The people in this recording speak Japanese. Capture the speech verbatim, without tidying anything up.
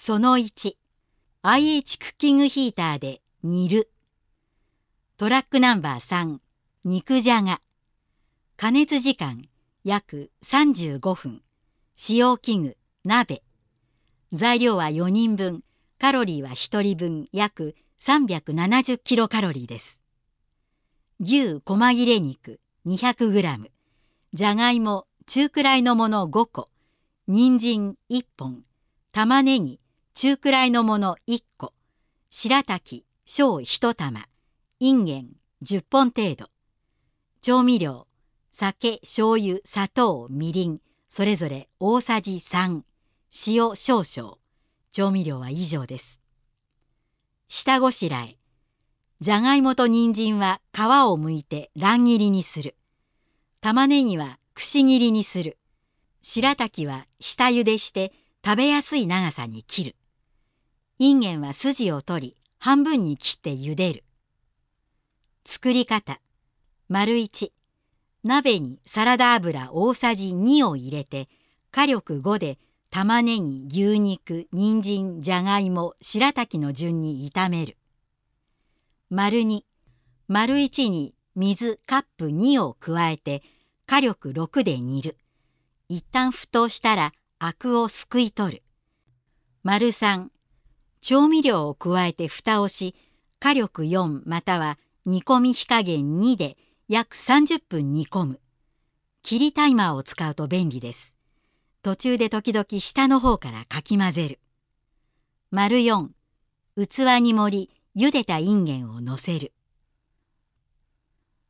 そのいち、アイエイチ クッキングヒーターで煮る。トラックナンバーさん、肉じゃが。加熱時間約さんじゅうごふん。使用器具、鍋。材料はよにんぶん、カロリーはひとりぶん約さんびゃくななじゅうキロカロリーです。牛細切れ肉 にひゃくグラム、じゃがいも中くらいのものごこ、人参いっぽん、玉ねぎ中くらいのものいっこ、白滝小ひとたま、いんげんじゅっぽん程度。調味料、酒、醤油、砂糖、みりん、それぞれ大さじさん、塩少々。調味料は以上です。下ごしらえ。じゃがいもと人参は皮をむいて乱切りにする。玉ねぎはくし切りにする。白滝は下茹でして食べやすい長さに切る。いんげんは筋を取り半分に切って茹でる。作り方。丸いち、鍋にサラダ油大さじにを入れて火力ごで玉ねぎ、牛肉、人参、じゃがいも、白滝の順に炒める。丸に、丸いちに水カップにを加えて火力ろくで煮る。一旦沸騰したらアクをすくい取る。丸さん、調味料を加えて蓋をし、火力よんまたは煮込み火加減にで約さんじゅっぷん煮込む。切りタイマーを使うと便利です。途中で時々下の方からかき混ぜる。丸よん、器に盛り、茹でたいんげんをのせる。